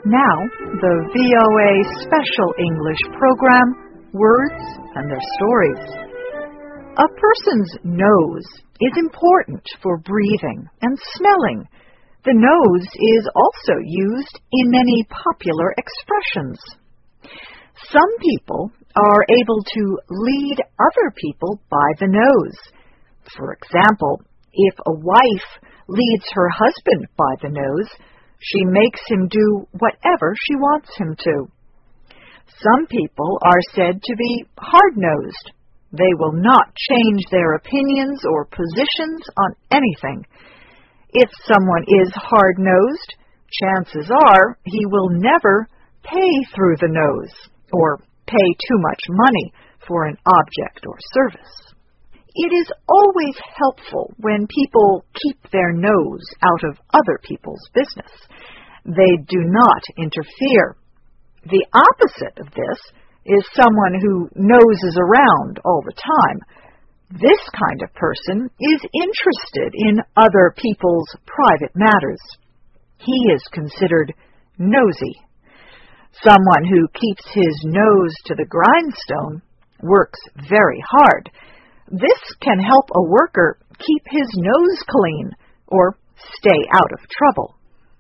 Now, the VOA Special English program, Words and Their Stories. A person's nose is important for breathing and smelling. The nose is also used in many popular expressions. Some people are able to lead other people by the nose. For example, if a wife leads her husband by the nose, she makes him do whatever she wants him to. Some people are said to be hard-nosed. They will not change their opinions or positions on anything. If someone is hard-nosed, chances are he will never pay through the nose or pay too much money for an object or service. It is always helpful when people keep their nose out of other people's business. They do not interfere. The opposite of this is someone who noses around all the time. This kind of person is interested in other people's private matters. He is considered nosy. Someone who keeps his nose to the grindstone works very hard. This can help a worker keep his nose clean or stay out of trouble.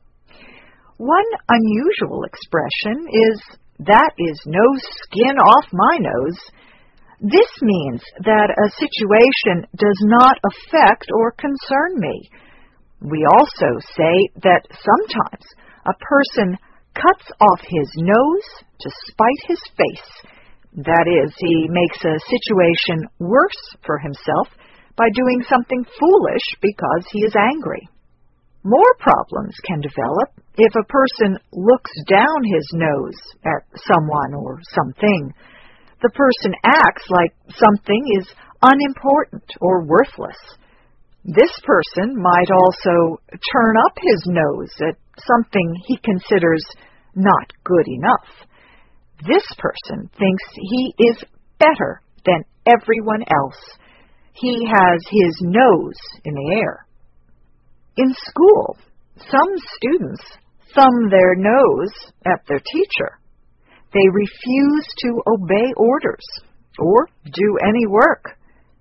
One unusual expression is, "That is no skin off my nose." This means that a situation does not affect or concern me. We also say that sometimes a person cuts off his nose to spite his face. That is, he makes a situation worse for himself by doing something foolish because he is angry. More problems can develop if a person looks down his nose at someone or something. The person acts like something is unimportant or worthless. This person might also turn up his nose at something he considers not good enough. This person thinks he is better than everyone else. He has his nose in the air. In school, some students thumb their nose at their teacher. They refuse to obey orders or do any work.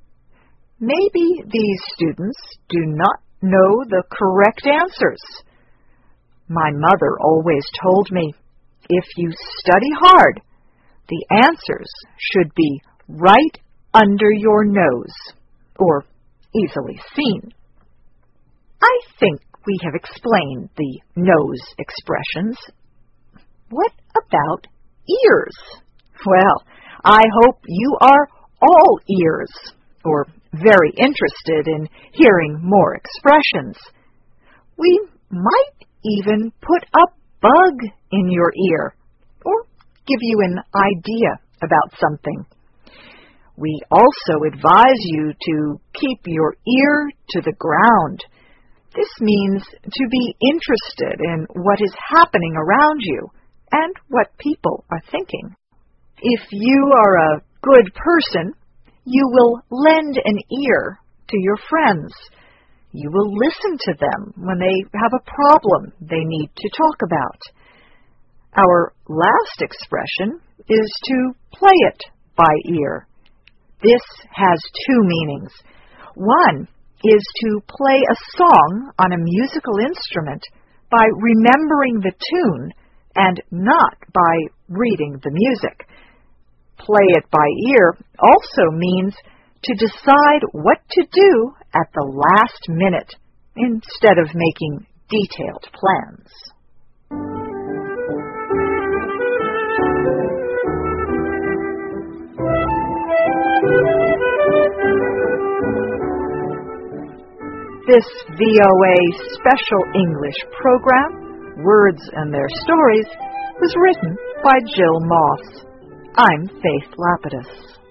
Maybe these students do not know the correct answers. My mother always told me, if you study hard, the answers should be right under your nose, or easily seen. I think we have explained the nose expressions. What about ears? Well, I hope you are all ears, or very interested in hearing more expressions. We might even put a bug in your ear, or give you an idea about something. We also advise you to keep your ear to the ground. This means to be interested in what is happening around you and what people are thinking. If you are a good person, you will lend an ear to your friends. You will listen to them when they have a problem they need to talk about. Our last expression is to play it by ear. This has two meanings. One is to play a song on a musical instrument by remembering the tune and not by reading the music. Play it by ear also means to decide what to do at the last minute instead of making detailed plans. This VOA Special English program, Words and Their Stories, was written by Jill Moss. I'm Faith Lapidus.